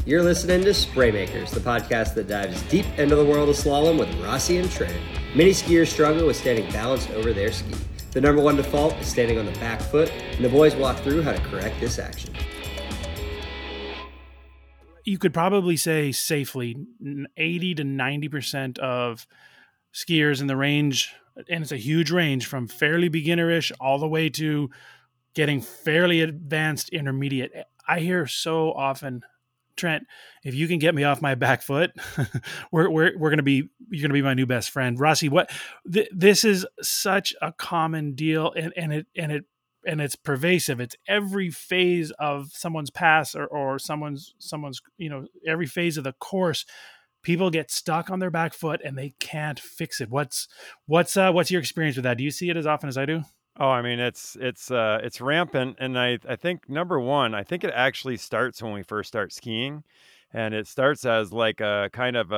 You're listening to Spraymakers, the podcast that dives deep into the world of slalom with Rossi and Trent. Many skiers struggle with standing balanced over their ski. The number one default is standing on the back foot, and the boys walk through how to correct this action. You could probably say safely 80 to 90% of skiers in the range, and it's a huge range from fairly beginnerish all the way to getting fairly advanced intermediate. I hear so often, Trent, if you can get me off my back foot, we're gonna be you're gonna be my new best friend. Rossi, this is such a common deal, and it's pervasive. It's every phase of someone's pass or someone's every phase of the course. People get stuck on their back foot and they can't fix it. What's your experience with that? Do you see it as often as I do? Oh, I mean, it's rampant, and I think number one, I think it actually starts when we first start skiing, and it starts as like a kind of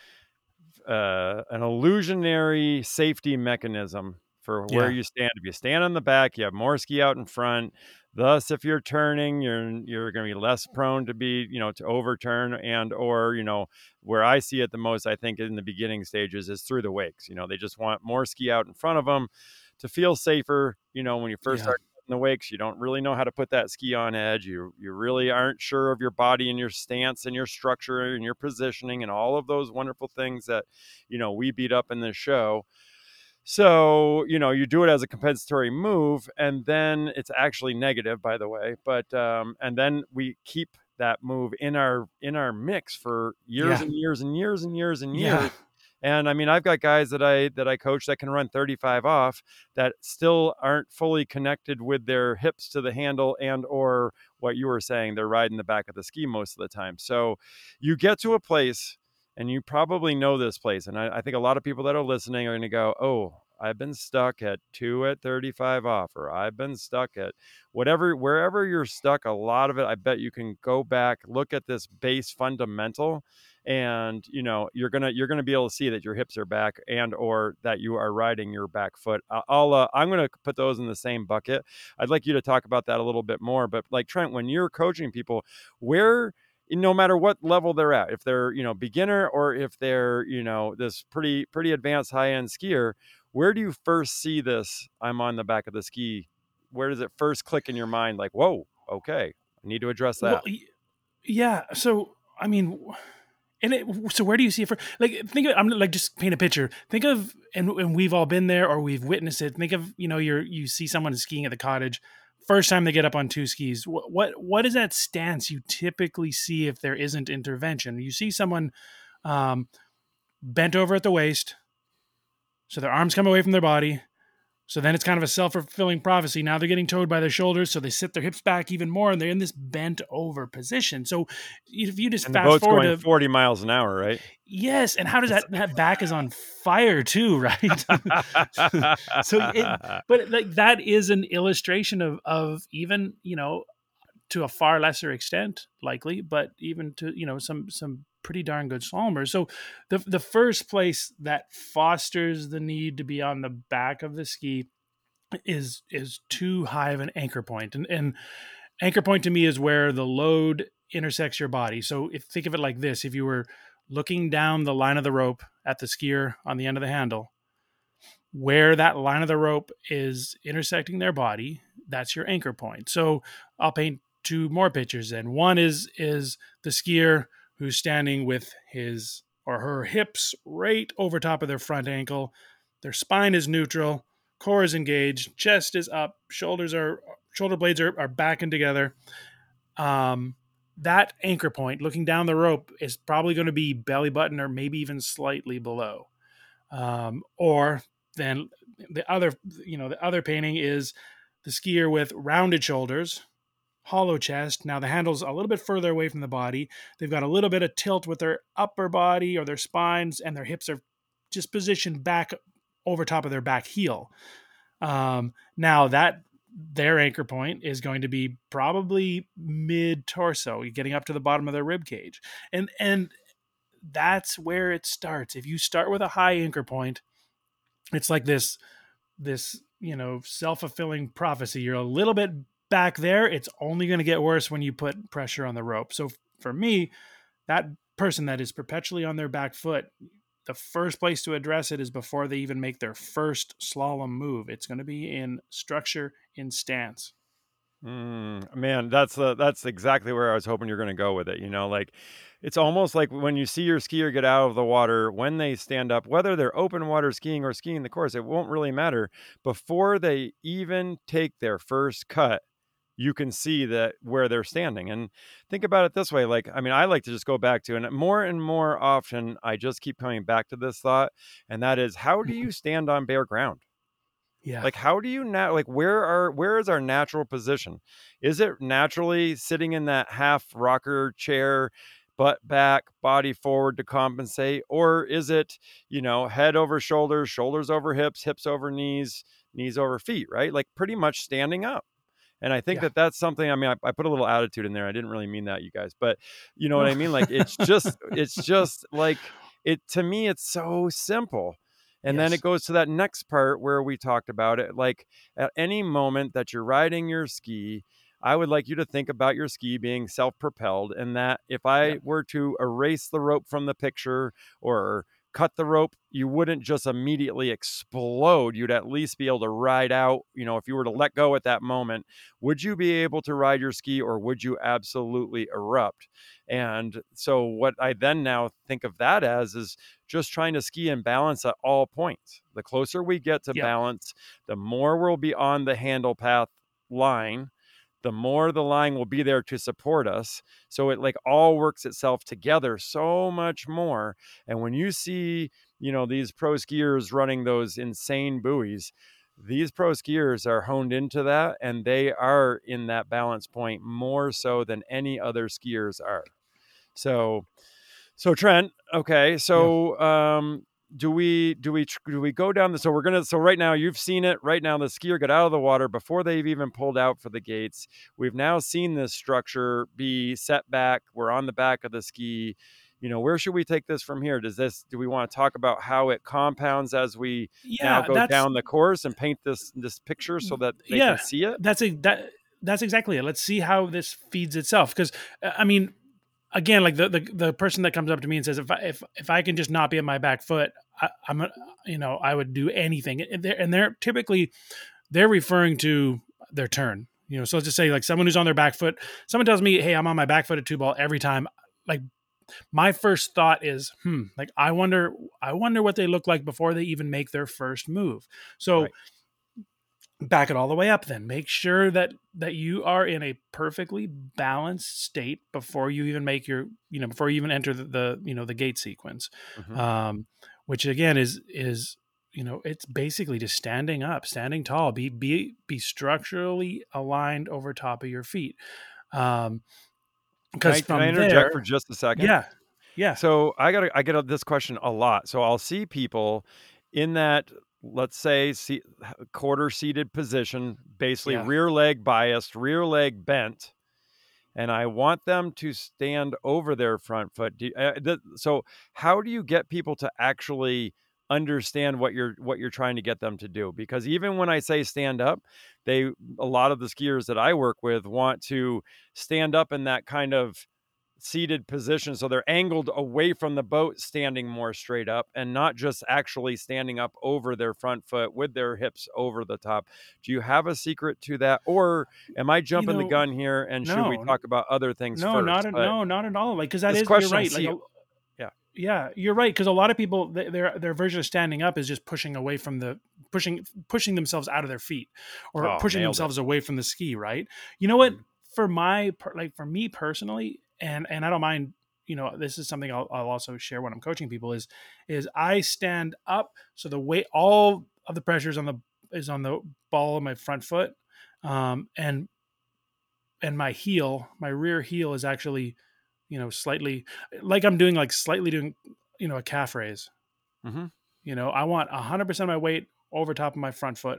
an illusionary safety mechanism for where Yeah. you stand. If you stand on the back, you have more ski out in front. Thus, if you're turning, you're going to be less prone to be, to overturn or, where I see it the most, I think in the beginning stages is through the wakes. They just want more ski out in front of them to feel safer. When you first Yeah. start in the wakes, you don't really know how to put that ski on edge. You really aren't sure of your body and your stance and your structure and your positioning and all of those wonderful things that, we beat up in this show. So, you do it as a compensatory move, and then it's actually negative, by the way. But and then we keep that move in our mix for years Yeah. and years and years and years and Yeah. years. And I mean, I've got guys that I coach that can run 35 off that still aren't fully connected with their hips to the handle, and or what you were saying, they're riding the back of the ski most of the time. So you get to a place, and you probably know this place. And I think a lot of people that are listening are going to go, oh, I've been stuck at 2 at 35 off, or I've been stuck at wherever you're stuck. A lot of it, I bet you can go back, look at this base fundamental, and you're gonna be able to see that your hips are back and or that you are riding your back foot. I'm gonna put those in the same bucket. I'd like you to talk about that a little bit more. But like Trent, when you're coaching people, where no matter what level they're at, if they're beginner or if they're this pretty advanced high-end skier, where do you first see this I'm on the back of the ski? Where does it first click in your mind, like, whoa, okay, I need to address Well, that? yeah. So, I mean, so where do you see it for? Like, think of, I'm like, just paint a picture. Think of, and we've all been there or we've witnessed it. Think of, you see someone skiing at the cottage. First time they get up on two skis. What is that stance you typically see if there isn't intervention? You see someone um, bent over at the waist, so their arms come away from their body. So then it's kind of a self-fulfilling prophecy. Now they're getting towed by their shoulders, so they sit their hips back even more, and they're in this bent over position. So if you just And the fast boat's forward going to 40 miles an hour, right? yes, and how does that back is on fire too, right? But like that is an illustration of even to a far lesser extent, likely, but even to some pretty darn good slalomers. So the first place that fosters the need to be on the back of the ski is too high of an anchor point, and anchor point to me is where the load intersects your body. So if think of it like this: if you were looking down the line of the rope at the skier on the end of the handle, where that line of the rope is intersecting their body, that's your anchor point. So I'll paint two more pictures then. One is the skier who's standing with his or her hips right over top of their front ankle. Their spine is neutral, core is engaged, chest is up, shoulder blades are backing together. That anchor point, looking down the rope, is probably going to be belly button or maybe even slightly below. Or then the other painting is the skier with rounded shoulders, hollow chest. Now the handle's a little bit further away from the body. They've got a little bit of tilt with their upper body or their spines, and their hips are just positioned back over top of their back heel. Now that their anchor point is going to be probably mid torso, getting up to the bottom of their rib cage, and that's where it starts. If you start with a high anchor point, it's like this self-fulfilling prophecy. You're a little bit back there. It's only going to get worse when you put pressure on the rope. So for me, that person that is perpetually on their back foot, the first place to address it is before they even make their first slalom move. It's going to be in structure, in stance. Man, that's exactly where I was hoping you're going to go with it. Like it's almost like when you see your skier get out of the water, when they stand up, whether they're open water skiing or skiing the course, it won't really matter. Before they even take their first cut, you can see that where they're standing. And think about it this way. Like, I mean, I like to just go back to, and more often, I just keep coming back to this thought, and that is, how do you stand on bare ground? Yeah. Like, how do you like, where is our natural position? Is it naturally sitting in that half rocker chair, butt back, body forward to compensate? Or is it, head over shoulders, shoulders over hips, hips over knees, knees over feet, right? Like pretty much standing up. And I think Yeah. that's something, I mean, I put a little attitude in there. I didn't really mean that, you guys, but you know what No. I mean? Like, it's just like to me, it's so simple. And then Yes. it goes to that next part where we talked about it. Like at any moment that you're riding your ski, I would like you to think about your ski being self-propelled, and that if I Yep. were to erase the rope from the picture or cut the rope, you wouldn't just immediately explode. You'd at least be able to ride out. If you were to let go at that moment, would you be able to ride your ski, or would you absolutely erupt? And so what I then now think of that as is just trying to ski in balance at all points. The closer we get to Yep. balance, the more we'll be on the handle path line, the more the line will be there to support us. So it like all works itself together so much more. And when you see, these pro skiers running those insane buoys, these pro skiers are honed into that, and they are in that balance point more so than any other skiers are. So Trent, okay. Yeah. So do we go down the, so right now you've seen it. Right now the skier got out of the water before they've even pulled out for the gates. We've now seen this structure be set back. We're on the back of the ski. Where should we take this from here? Do we want to talk about how it compounds as we now Yeah. go down the course and paint this picture so that they can see it? That's exactly it. Let's see how this feeds itself. Because I mean, again, like the person that comes up to me and says, if I can just not be on my back foot, I would do anything. And they're typically referring to their turn. So let's just say like someone who's on their back foot. Someone tells me, "Hey, I'm on my back foot at 2-ball every time." Like my first thought is, like I wonder what they look like before they even make their first move. So. Right. Back it all the way up, then make sure that you are in a perfectly balanced state before you even make your before you even enter the gate sequence. Mm-hmm. Which again is it's basically just standing up, standing tall, be structurally aligned over top of your feet. Because Can I interject for just a second? Yeah. So I get this question a lot. So I'll see people in that, let's say, quarter seated position, basically Yeah. rear leg biased, rear leg bent, and I want them to stand over their front foot. So how do you get people to actually understand what you're trying to get them to do? Because even when I say stand up, a lot of the skiers that I work with want to stand up in that kind of seated position, so they're angled away from the boat, standing more straight up, and not just actually standing up over their front foot with their hips over the top. Do you have a secret to that, or am I jumping the gun here, and should we No, talk about other things no, first? But not at all. Like, because this you're question I right. Like, see, yeah, yeah, you're right. Because a lot of people, their version of standing up is just pushing away from pushing themselves out of their feet, or oh, pushing nailed it. themselves away from the ski. Right. You know what? For for me personally, and I don't mind. This is something I'll also share when I'm coaching people. Is I stand up, so the weight, all of the pressure is on the ball of my front foot, and my heel, my rear heel is actually, slightly, like I'm doing, like slightly doing, a calf raise. Mm-hmm. I want 100% of my weight over top of my front foot.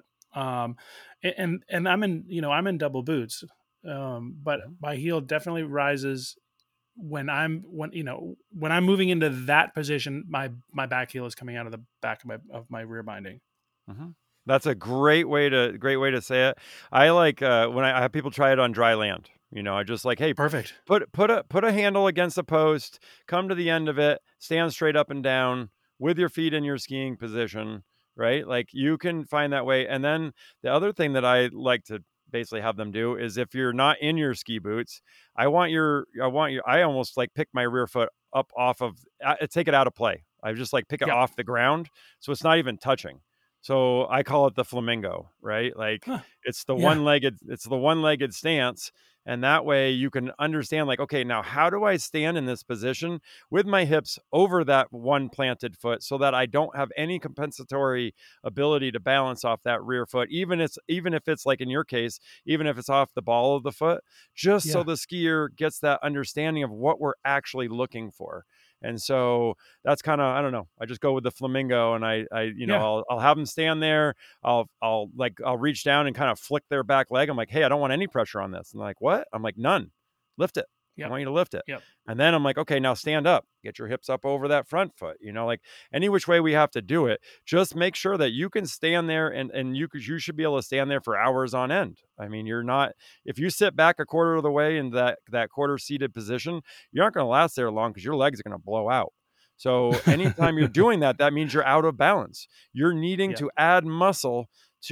And I'm in double boots. But my heel definitely rises when I'm moving into that position. My back heel is coming out of the back of my rear binding. Mm-hmm. That's a great way to say it. I like when I have people try it on dry land. I just like, hey, Perfect. put a handle against a post, come to the end of it, stand straight up and down with your feet in your skiing position, right? Like you can find that way. And then the other thing that I like to basically have them do is if you're not in your ski boots, I almost like pick my rear foot up off of, take it out of play. I just like pick it Yep. off the ground. So it's not even touching. So I call it the flamingo, right? Like Huh. it's the Yeah. one-legged stance. And that way you can understand like, okay, now how do I stand in this position with my hips over that one planted foot so that I don't have any compensatory ability to balance off that rear foot, even if it's like in your case, even if it's off the ball of the foot, just so Yeah. the skier gets that understanding of what we're actually looking for. And so that's kind of, I don't know, I just go with the flamingo and Yeah. I'll have them stand there. I'll reach down and kind of flick their back leg. I'm like, hey, I don't want any pressure on this. And they're like, what? I'm like, none. Lift it. I Yep. want you to lift it. Yep. And then I'm like, okay, now stand up, get your hips up over that front foot, like any which way we have to do it. Just make sure that you can stand there and you should be able to stand there for hours on end. I mean, if you sit back a quarter of the way in that quarter seated position, you're not going to last there long because your legs are going to blow out. So anytime you're doing that, that means you're out of balance. You're needing Yep. to add muscle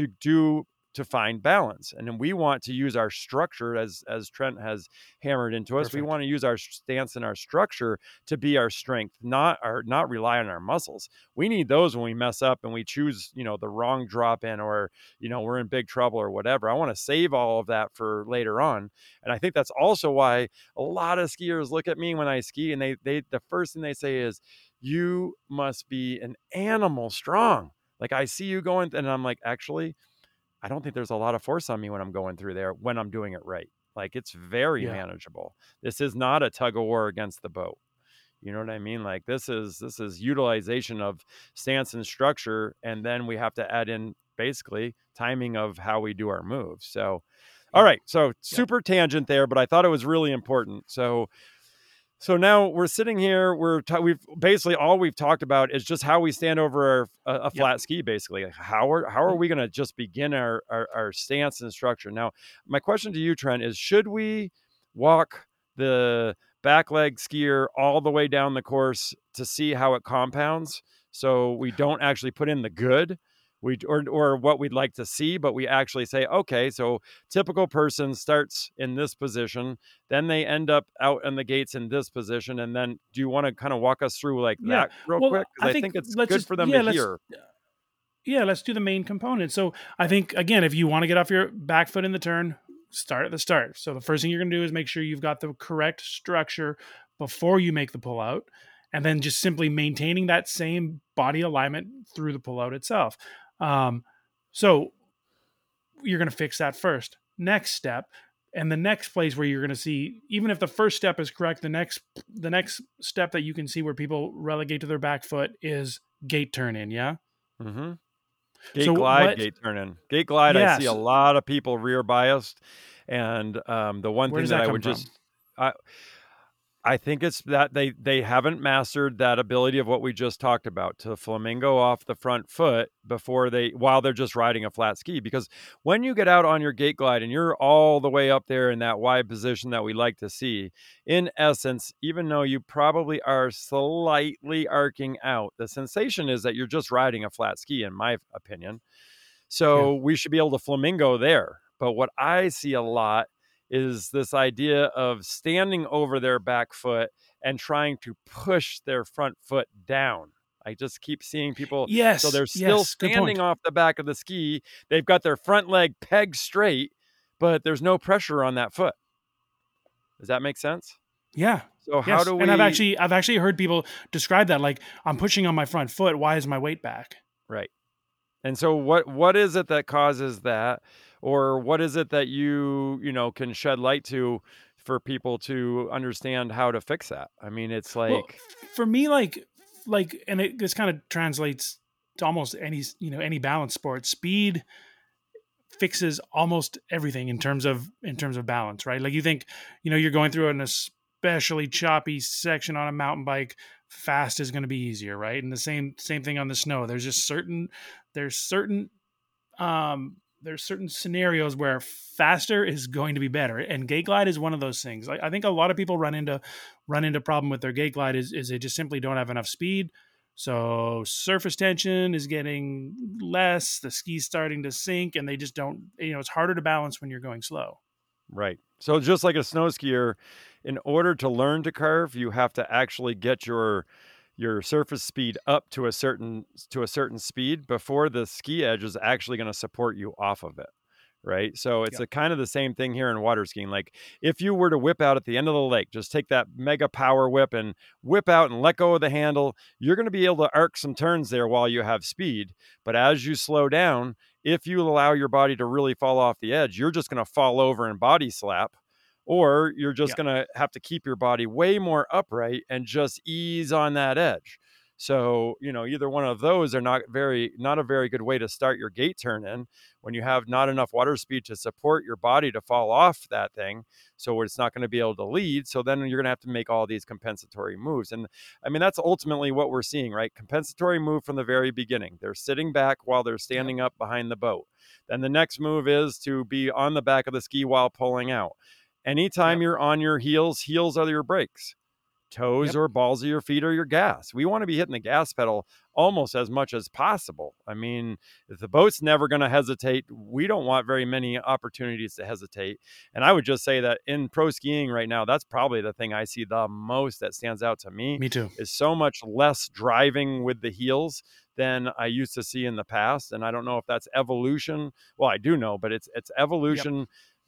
to find balance. And then we want to use our structure as Trent has hammered into us. Perfect. We want to use our stance and our structure to be our strength, not rely on our muscles. We need those when we mess up and we choose, the wrong drop in or, we're in big trouble or whatever. I want to save all of that for later on. And I think that's also why a lot of skiers look at me when I ski and they the first thing they say is, you must be an animal strong. Like I see you going, and I'm like, actually, I don't think there's a lot of force on me when I'm going through there when I'm doing it right. Like it's very manageable. This is not a tug of war against the boat. You know what I mean? Like this is utilization of stance and structure. And then we have to add in basically timing of how we do our moves. So, all right. So super tangent there, but I thought it was really important. So now we're sitting here. We've basically all we've talked about is just how we stand over a flat ski. Basically, how are we going to just begin our stance and structure? Now, my question to you, Trent, is: should we walk the back leg skier all the way down the course to see how it compounds, so we don't actually put in the good? Or what we'd like to see, but we actually say, okay, so typical person starts in this position, then they end up out in the gates in this position. And then do you want to kind of walk us through like that real quick? Because I think it's good for them to hear. Let's do the main components. So I think, again, if you want to get off your back foot in the turn, start at the start. So the first thing you're going to do is make sure you've got the correct structure before you make the pull out, and then just simply maintaining that same body alignment through the pull out itself. So you're going to fix that first. Next step, and the next place where you're going to see, even if the first step is correct, the next step that you can see where people relegate to their back foot is gate turn in. Yeah. Mm-hmm. Gate glide, gate turn in. Gate glide, I see a lot of people rear biased. And the one thing that I would just, I think it's that they haven't mastered that ability of what we just talked about, to flamingo off the front foot while they're just riding a flat ski. Because when you get out on your gate glide and you're all the way up there in that wide position that we like to see, in essence, even though you probably are slightly arcing out, the sensation is that you're just riding a flat ski, in my opinion. So we should be able to flamingo there. But what I see a lot is this idea of standing over their back foot and trying to push their front foot down. I just keep seeing people. So they're still standing off the back of the ski. They've got their front leg pegged straight, but there's no pressure on that foot. Does that make sense? Yeah. So how do we? And I've actually heard people describe that like, I'm pushing on my front foot. Why is my weight back? Right. And so what is it that causes that? Or what is it that you can shed light to for people to understand how to fix that? I mean, it's like, well, for me, and this kind of translates to almost any balance sport. Speed fixes almost everything in terms of balance, right? Like you think, you're going through an especially choppy section on a mountain bike, fast is going to be easier, right? And the same thing on the snow. There's just certain there's certain scenarios where faster is going to be better, and gate glide is one of those things. I think a lot of people run into problem with their gate glide is they just simply don't have enough speed. So surface tension is getting less, the ski's starting to sink, and they just don't, it's harder to balance when you're going slow. Right. So just like a snow skier, in order to learn to carve, you have to actually get your surface speed up to a certain speed before the ski edge is actually going to support you off of it. Right. So it's Yep. a kind of the same thing here in water skiing. Like if you were to whip out at the end of the lake, just take that mega power whip and whip out and let go of the handle, you're going to be able to arc some turns there while you have speed. But as you slow down, if you allow your body to really fall off the edge, you're just going to fall over and body slap, or you're just going to have to keep your body way more upright and just ease on that edge. So, either one of those are not a very good way to start your gate turn in when you have not enough water speed to support your body to fall off that thing. So it's not going to be able to lead. So then you're going to have to make all these compensatory moves. And I mean, that's ultimately what we're seeing, right? Compensatory move from the very beginning. They're sitting back while they're standing up behind the boat. Then the next move is to be on the back of the ski while pulling out. Anytime you're on your heels are your brakes. Toes or balls of your feet are your gas. We want to be hitting the gas pedal almost as much as possible. I mean, if the boat's never going to hesitate, we don't want very many opportunities to hesitate. And I would just say that in pro skiing right now, that's probably the thing I see the most that stands out to me. Me too. Is so much less driving with the heels than I used to see in the past. And I don't know if that's evolution. Well, I do know, but it's evolution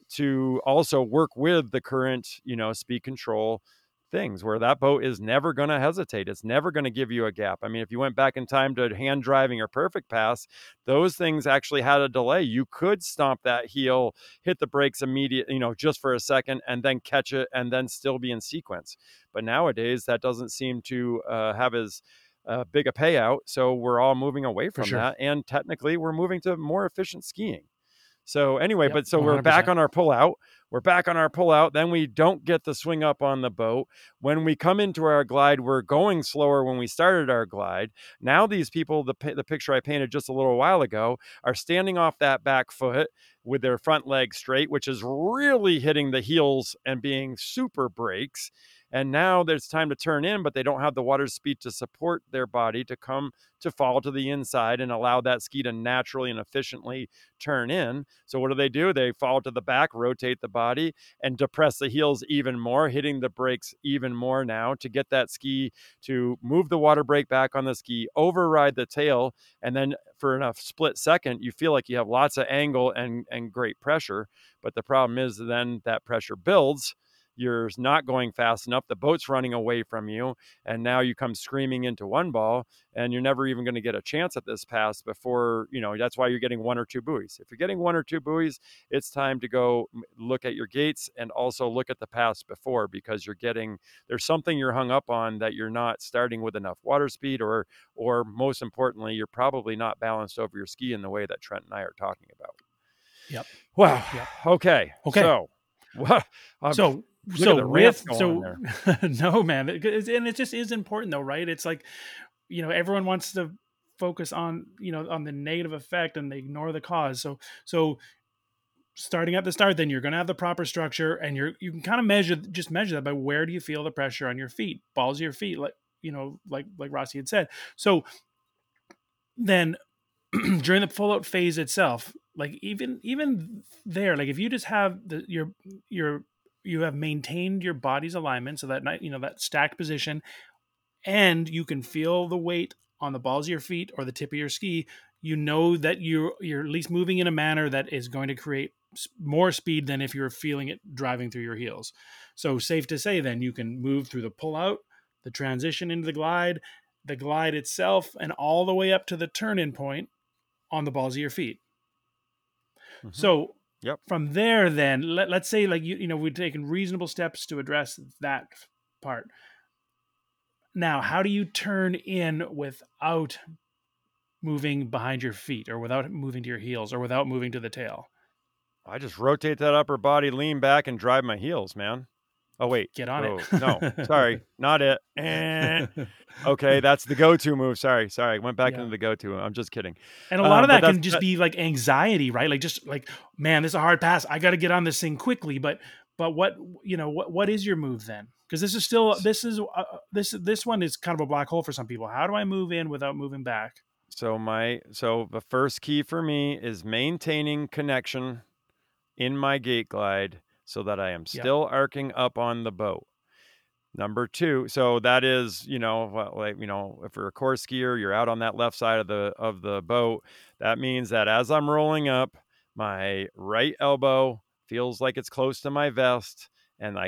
to also work with the current, speed control things where that boat is never going to hesitate. It's never going to give you a gap. I mean, if you went back in time to hand driving or perfect pass, those things actually had a delay. You could stomp that heel, hit the brakes immediately, just for a second, and then catch it and then still be in sequence. But nowadays that doesn't seem to have as big a payout. So we're all moving away from that. And technically we're moving to more efficient skiing. So anyway, but so 100%. We're back on our pull out. Then we don't get the swing up on the boat. When we come into our glide, we're going slower when we started our glide. Now these people, the picture I painted just a little while ago, are standing off that back foot with their front leg straight, which is really hitting the heels and being super brakes. And now there's time to turn in, but they don't have the water speed to support their body to come to fall to the inside and allow that ski to naturally and efficiently turn in. So what do? They fall to the back, rotate the body, and depress the heels even more, hitting the brakes even more now to get that ski to move the water brake back on the ski, override the tail, and then for a split second, you feel like you have lots of angle and great pressure. But the problem is then that pressure builds. You're not going fast enough. The boat's running away from you. And now you come screaming into one ball and you're never even going to get a chance at this pass before, that's why you're getting one or two buoys. If you're getting one or two buoys, it's time to go look at your gates and also look at the pass before, because there's something you're hung up on that you're not starting with enough water speed, or most importantly, you're probably not balanced over your ski in the way that Trent and I are talking about. Yep. Wow. Yep. Okay. So, no, man, and it just is important though, right? It's like, everyone wants to focus on, on the negative effect and they ignore the cause. So starting at the start, then you're going to have the proper structure, and you can kind of measure that by where do you feel the pressure on your feet, balls of your feet, like Rossi had said. So then during the pull out phase itself, like even there, like if you just have you have maintained your body's alignment, so that that stacked position, and you can feel the weight on the balls of your feet or the tip of your ski, that you're at least moving in a manner that is going to create more speed than if you're feeling it driving through your heels. So safe to say then you can move through the pull out, the transition into the glide itself, and all the way up to the turn-in point on the balls of your feet. Mm-hmm. So from there, then let's say we've taken reasonable steps to address that part. Now, how do you turn in without moving behind your feet, or without moving to your heels, or without moving to the tail? I just rotate that upper body, lean back, and drive my heels, man. Oh, wait. get on Oh, no. it. Sorry. Not it. Okay, that's the go-to move. Sorry. I went back Yeah. into the go-to. I'm just kidding. And a lot of But that that's can just be like anxiety, right? Like just like, man, this is a hard pass. I got to get on this thing quickly. But what, what is your move then? Because this one is kind of a black hole for some people. How do I move in without moving back? so the first key for me is maintaining connection in my gate glide so that I am Yep. still arcing up on the boat. Number two, so that is, if you're a course skier, you're out on that left side of the boat. That means that as I'm rolling up, my right elbow feels like it's close to my vest, and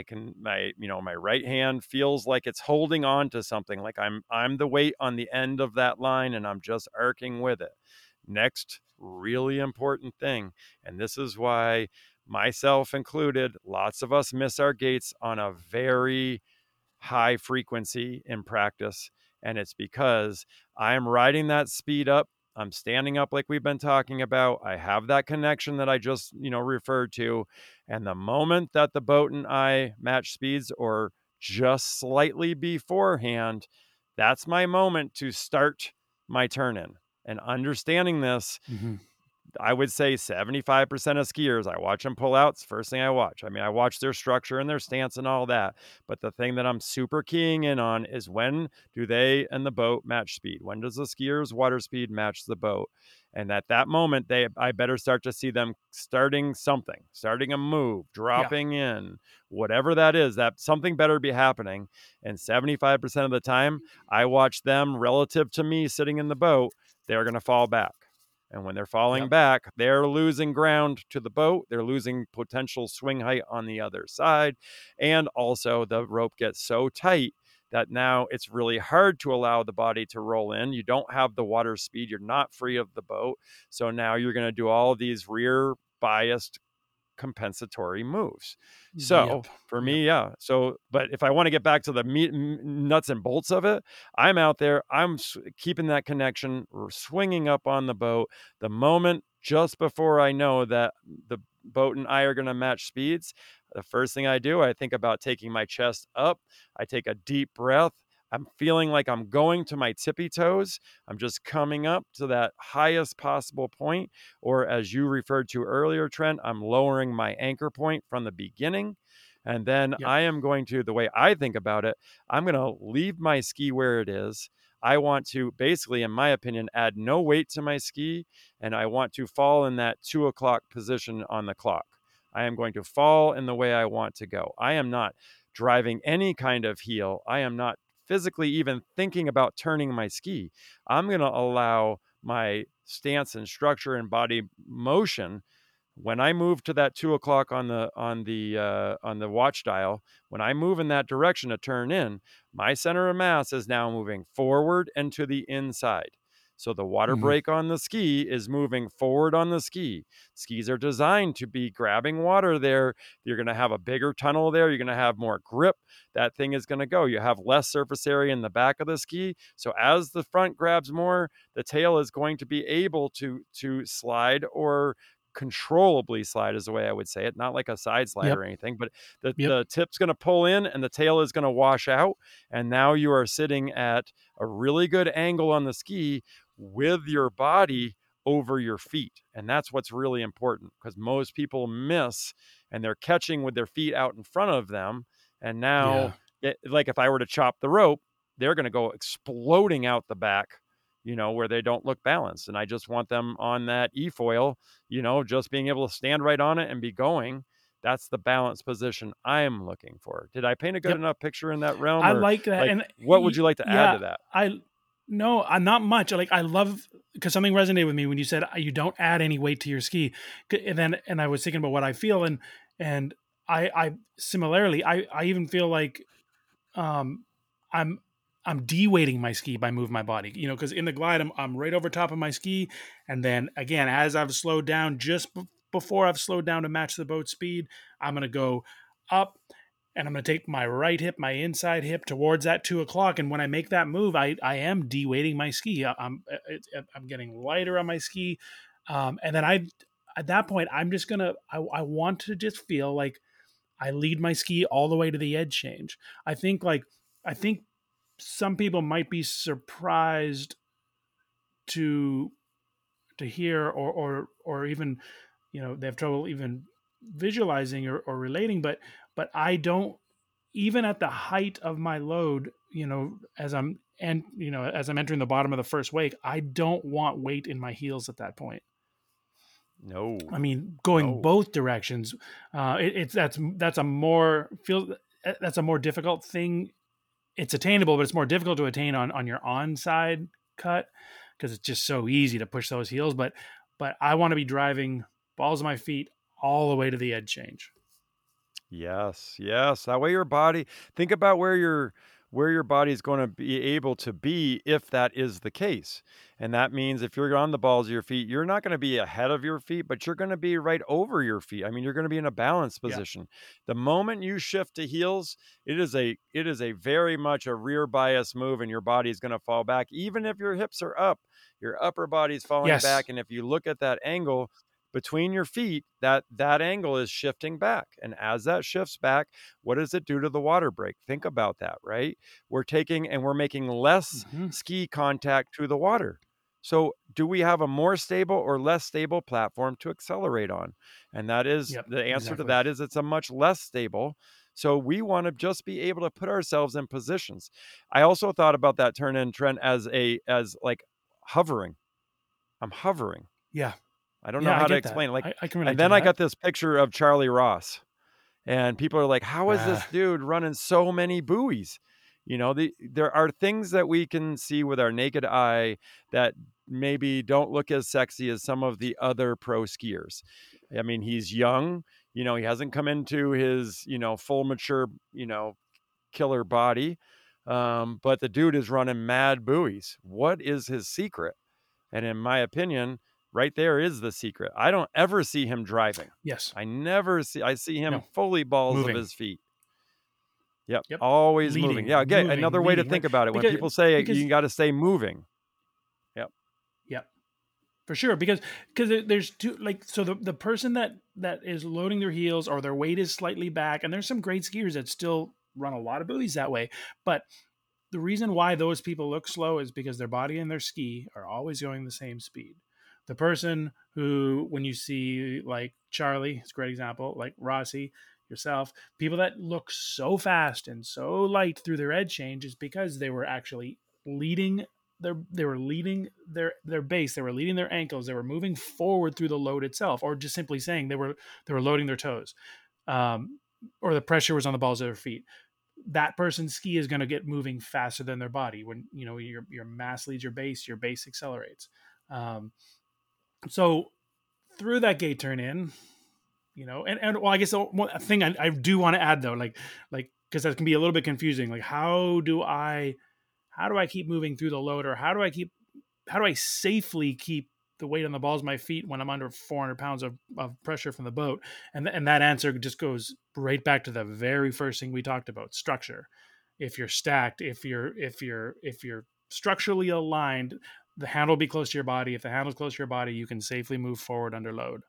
my right hand feels like it's holding on to something, like I'm the weight on the end of that line, and I'm just arcing with it. Next, really important thing, and this is why myself included, lots of us miss our gates on a very high frequency in practice. And it's because I'm riding that speed up. I'm standing up like we've been talking about. I have that connection that I just, referred to. And the moment that the boat and I match speeds or just slightly beforehand, that's my moment to start my turn in. And understanding this, Mm-hmm. I would say 75% of skiers, I watch them pull out. It's the first thing I watch. I mean, I watch their structure and their stance and all that. But the thing that I'm super keying in on is, when do they and the boat match speed? When does the skier's water speed match the boat? And at that moment, I better start to see them starting something, starting a move, Yeah. dropping in, whatever that is, that something better be happening. And 75% of the time, I watch them relative to me sitting in the boat, they're going to fall back. And when they're falling Yep. back, they're losing ground to the boat. They're losing potential swing height on the other side. And also, the rope gets so tight that now it's really hard to allow the body to roll in. You don't have the water speed. You're not free of the boat. So now you're going to do all of these rear biased compensatory moves. So Yep. for Yep. me, yeah. So, but if I want to get back to the meat, nuts and bolts of it, I'm out there. I'm keeping that connection. We're swinging up on the boat. The moment just before I know that the boat and I are going to match speeds, the first thing I do, I think about taking my chest up. I take a deep breath. I'm feeling like I'm going to my tippy toes. I'm just coming up to that highest possible point. Or as you referred to earlier, Trent, I'm lowering my anchor point from the beginning. And then Yep. I am going to, the way I think about it, I'm going to leave my ski where it is. I want to basically, in my opinion, add no weight to my ski. And I want to fall in that 2 o'clock position on the clock. I am going to fall in the way I want to go. I am not driving any kind of heel. I am not physically even thinking about turning my ski. I'm going to allow my stance and structure and body motion. When I move to that 2 o'clock on the watch dial, when I move in that direction to turn in, my center of mass is now moving forward and to the inside. So the water Mm-hmm. brake on the ski is moving forward on the ski. Skis are designed to be grabbing water there. You're going to have a bigger tunnel there. You're going to have more grip. That thing is going to go. You have less surface area in the back of the ski. So as the front grabs more, the tail is going to be able to slide, or controllably slide is the way I would say it, not like a side slide Yep. or anything, but Yep. the tip's going to pull in and the tail is going to wash out. And now you are sitting at a really good angle on the ski with your body over your feet. And that's what's really important, because most people miss and they're catching with their feet out in front of them. And now, Yeah. like if I were to chop the rope, they're going to go exploding out the back, where they don't look balanced. And I just want them on that e-foil, just being able to stand right on it and be going. That's the balance position I'm looking for. Did I paint a good Yep. enough picture in that realm? I Or like that. like, And what would you like to add yeah, to that? I no, not much. Like I love, because something resonated with me when you said you don't add any weight to your ski. And I was thinking about what I feel, and I similarly, I even feel like um I'm I'm de-weighting my ski by moving my body, because in the glide I'm right over top of my ski, and then again as I've slowed down, just before I've slowed down to match the boat speed, I'm gonna go up, and I'm going to take my right hip, my inside hip towards that 2 o'clock. And when I make that move, I am de-weighting my ski. I'm getting lighter on my ski. And then at that point, I'm just going to, I want to just feel like I lead my ski all the way to the edge change. I think some people might be surprised to hear or even, they have trouble even visualizing or relating, but I don't, even at the height of my load, as I'm entering the bottom of the first wake, I don't want weight in my heels at that point. No, I mean, going no. both directions, that's a more difficult thing. It's attainable, but it's more difficult to attain on your onside cut, because it's just so easy to push those heels. But I want to be driving balls of my feet all the way to the edge change. Yes, yes. That way your body, think about where your body is going to be able to be if that is the case. And that means if you're on the balls of your feet, you're not going to be ahead of your feet, but you're going to be right over your feet. I mean, you're going to be in a balanced Yeah. position. The moment you shift to heels, it is a very much a rear bias move, and your body is going to fall back. Even if your hips are up, your upper body is falling Yes. back. And if you look at that angle between your feet, that angle is shifting back. And as that shifts back, what does it do to the water brake? Think about that, right? We're making less ski contact to the water. So do we have a more stable or less stable platform to accelerate on? And that is the answer to that is it's a much less stable. So we want to just be able to put ourselves in positions. I also thought about that turn in, Trent, as like hovering. I'm hovering. Yeah. I don't know how to explain it. Like, I can relate and then to I that. got this picture of Charlie Ross, and people are like, how is this dude running so many buoys? There are things that we can see with our naked eye that maybe don't look as sexy as some of the other pro skiers. I mean, he's young, he hasn't come into his, full mature, killer body. But the dude is running mad buoys. What is his secret? And in my opinion, right there is the secret. I don't ever see him driving. Yes. I see him fully balls of his feet. Yep. Always leading, moving. Yeah. Again, another way to think about it. When people say you got to stay moving. Yep. Yep. For sure. Because there's two, so the person that is loading their heels or their weight is slightly back, and there's some great skiers that still run a lot of buoys that way. But the reason why those people look slow is because their body and their ski are always going the same speed. The person who, when you see like Charlie, it's a great example, like Rossi, yourself, people that look so fast and so light through their edge change is because they were actually leading their base, they were leading their ankles, they were moving forward through the load itself, or just simply saying they were loading their toes, or the pressure was on the balls of their feet. That person's ski is going to get moving faster than their body. When your mass leads your base accelerates. So through that gate turn in, and well, I guess one thing I do want to add though, like because that can be a little bit confusing. Like how do I keep moving through the load, or how do I safely keep the weight on the balls of my feet when I'm under 400 pounds of pressure from the boat? And that answer just goes right back to the very first thing we talked about: structure. If you're stacked, if you're structurally aligned, the handle will be close to your body. If the handle's close to your body, you can safely move forward under load.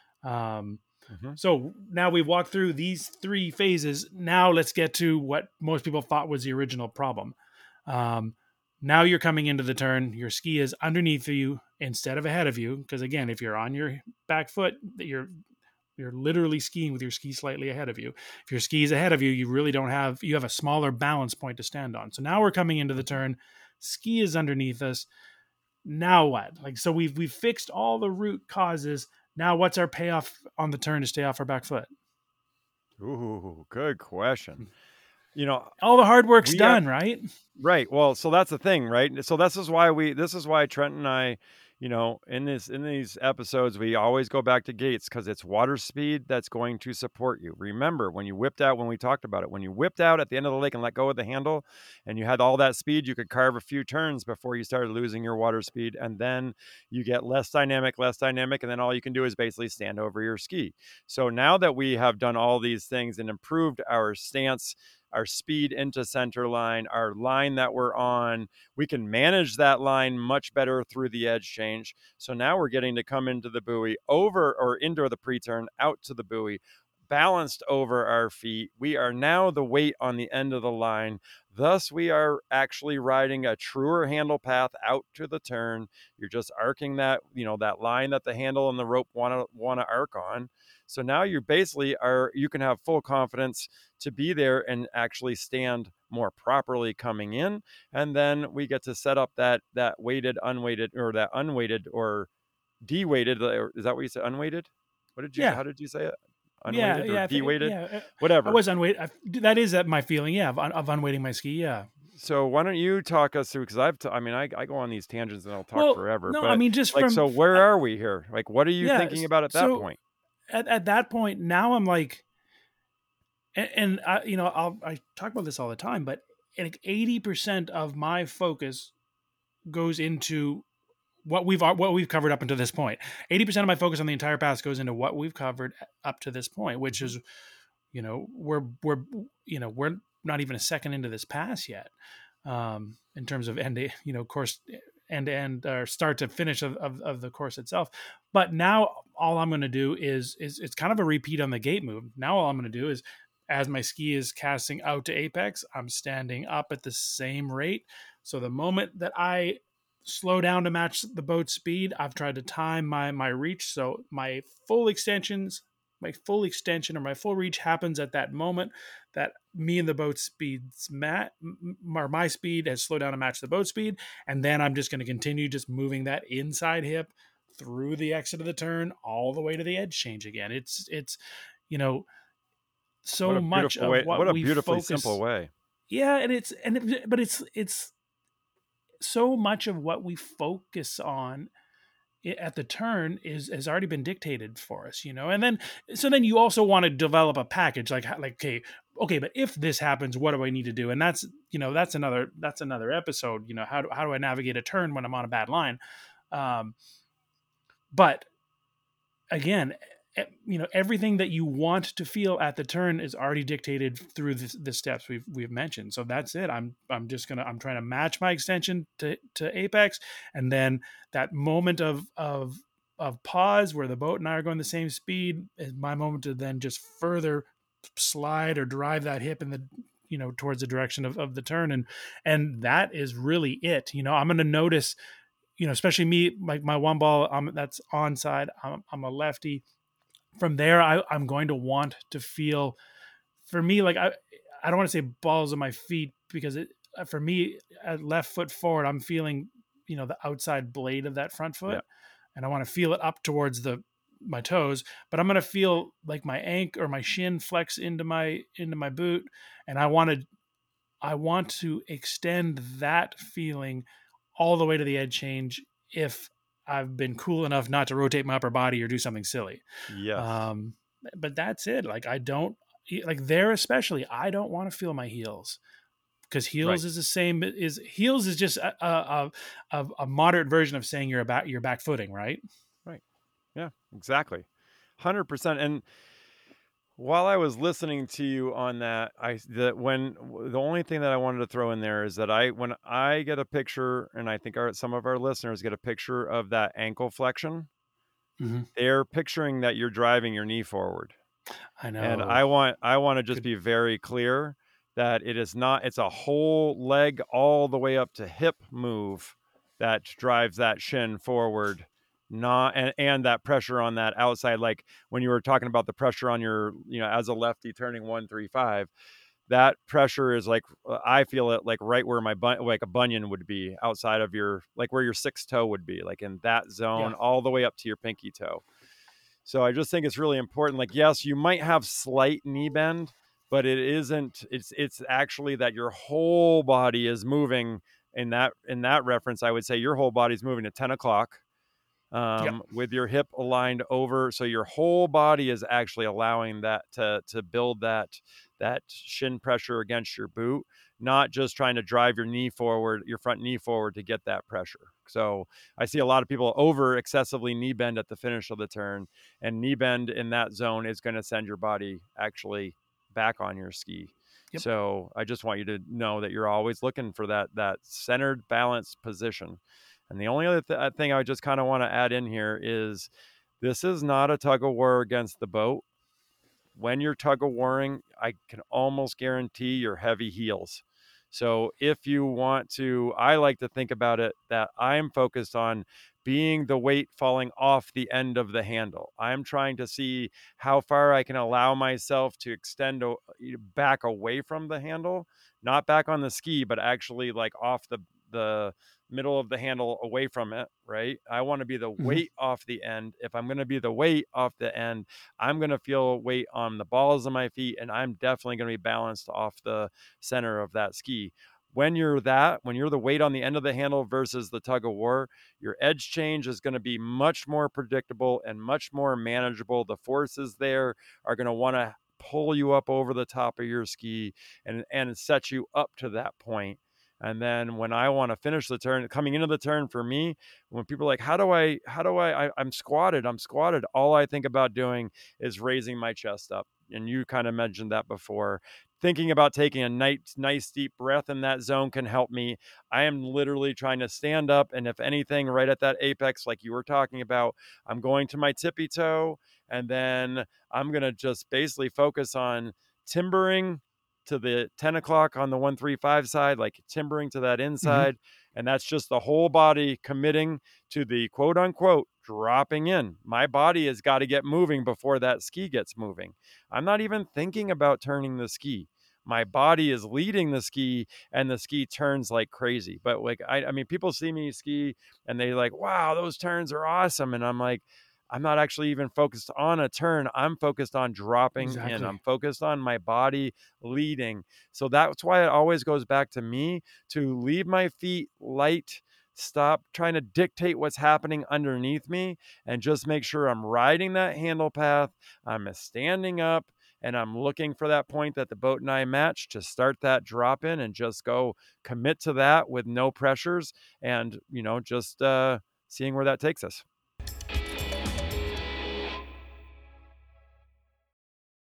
So now we've walked through these three phases. Now let's get to what most people thought was the original problem. Now you're coming into the turn, your ski is underneath you instead of ahead of you. Because again, if you're on your back foot, you're literally skiing with your ski slightly ahead of you. If your ski is ahead of you, you have a smaller balance point to stand on. So now we're coming into the turn, ski is underneath us. Now what? So we've fixed all the root causes. Now what's our payoff on the turn to stay off our back foot? Ooh, good question. All the hard work's done, right? Right. Well, so that's the thing, right? So this is why Trent and I, in these episodes, we always go back to gates, because it's water speed that's going to support you. Remember when we talked about it, when you whipped out at the end of the lake and let go of the handle and you had all that speed, you could carve a few turns before you started losing your water speed. And then you get less dynamic. And then all you can do is basically stand over your ski. So now that we have done all these things and improved our stance, our speed into center line, our line that we're on, we can manage that line much better through the edge change. So now we're getting to come into the buoy over or into the pre-turn, out to the buoy, balanced over our feet. We are now the weight on the end of the line. Thus, we are actually riding a truer handle path out to the turn. You're just arcing that, that line that the handle and the rope want to arc on. So now you basically you can have full confidence to be there and actually stand more properly coming in. And then we get to set up that weighted, unweighted, or that unweighted or de-weighted. Is that what you said? Unweighted? Yeah. How did you say it? Yeah, Unweighted or yeah, de-weighted? yeah. I Whatever. was unweighted. That is my feeling. Yeah, of unweighting my ski. Yeah. So why don't you talk us through? Because I go on these tangents and I'll talk Well, forever. no, I But mean just like, so where are we here? Like, what are you yeah. thinking about at that So point? at that point, now I'm like, and I, I talk about this all the time, but like 80% of my focus goes into what we've covered up until this point. 80% of my focus on the entire pass goes into what we've covered up to this point, which Mhm. is, we're not even a second into this pass yet, in terms of course, end to end or start to finish of the course itself. But now all I'm going to do is it's kind of a repeat on the gate move. Now all I'm going to do is, as my ski is casting out to apex, I'm standing up at the same rate. So the moment that I slow down to match the boat speed, I've tried to time my reach. So my full extension or my full reach happens at that moment that me and the boat speeds or my speed has slowed down to match the boat speed. And then I'm just going to continue just moving that inside hip through the exit of the turn all the way to the edge change again. It's you know What so a much beautiful of way. what What a we beautifully simple focus. way. Yeah, but it's so much of what we focus on at the turn has already been dictated for us, and then you also want to develop a package like okay, but if this happens, what do I need to do? And that's another episode. How do I navigate a turn when I'm on a bad line? um but again, everything that you want to feel at the turn is already dictated through the steps we've mentioned. So that's it. I'm trying to match my extension to apex, and then that moment of pause where the boat and I are going the same speed is my moment to then just further slide or drive that hip in the towards the direction of the turn. And that is really it. I'm going to notice, especially me, like my one ball, that's onside. I'm a lefty. From there, I'm going to want to feel. For me, like I don't want to say balls of my feet because for me, at left foot forward, I'm feeling the outside blade of that front foot, Yeah. and I want to feel it up towards my toes. But I'm going to feel like my ankle or my shin flex into my boot, and I want to extend that feeling all the way to the edge change if I've been cool enough not to rotate my upper body or do something silly. Yes. Um, but that's it. Like I don't like there especially. I don't want to feel my heels because Right. heels is the same. Is heels is just a moderate version of saying you're about your back footing, right? Right. Yeah. Exactly. 100%. And while I was listening to you on that, the only thing that I wanted to throw in there is that when I get a picture, and I think some of our listeners get a picture of that ankle flexion, Mm-hmm. they're picturing that you're driving your knee forward. I And know. I want to just Good. be very clear that it's a whole leg all the way up to hip move that drives that shin forward, not and that pressure on that outside. Like when you were talking about the pressure on your, as a lefty turning 135, that pressure is like, I feel it like right where like a bunion would be outside of your, like where your sixth toe would be, like in that zone Yeah. all the way up to your pinky toe. So I just think it's really important. Like, yes, you might have slight knee bend, but it isn't. It's actually that your whole body is moving. In that reference, I would say your whole body is moving at 10 o'clock, Yep. with your hip aligned over. So your whole body is actually allowing that to build that shin pressure against your boot, not just trying to drive your front knee forward to get that pressure. So I see a lot of people over excessively knee bend at the finish of the turn, and knee bend in that zone is going to send your body actually back on your ski. Yep. So I just want you to know that you're always looking for that centered, balanced position. And the only other thing I just kind of want to add in here is this is not a tug of war against the boat. when you're tug of warring, I can almost guarantee your heavy heels. So if you want to, I like to think about it that I'm focused on being the weight falling off the end of the handle. I'm trying to see how far I can allow myself to extend back away from the handle, not back on the ski, but actually like off the middle of the handle away from it, right? I want to be the weight off the end. If I'm going to be the weight off the end, I'm going to feel weight on the balls of my feet, and I'm definitely going to be balanced off the center of that ski. When you're the weight on the end of the handle versus the tug of war, your edge change is going to be much more predictable and much more manageable. The forces there are going to want to pull you up over the top of your ski and set you up to that point. And then when I want to finish the turn, coming into the turn for me, when people are like, I'm squatted. All I think about doing is raising my chest up. And you kind of mentioned that before. Thinking about taking a nice deep breath in that zone can help me. I am literally trying to stand up. And if anything, right at that apex, like you were talking about, I'm going to my tippy toe. And then I'm going to just basically focus on timbering to the 10 o'clock on the 135 side, like timbering to that inside. And that's just the whole body committing to the quote unquote dropping in. My body has got to get moving before that ski gets moving. I'm not even thinking about turning the ski. My body is leading the ski and the ski turns like crazy. But like, I mean, people see me ski and they like, wow, those turns are awesome. And I'm like, I'm not actually even focused on a turn. I'm focused on dropping in. I'm focused on my body leading. So that's why it always goes back to me to leave my feet light, stop trying to dictate what's happening underneath me, and just make sure I'm riding that handle path. I'm standing up and I'm looking for that point that the boat and I match to start that drop in and just go commit to that with no pressures and, just seeing where that takes us.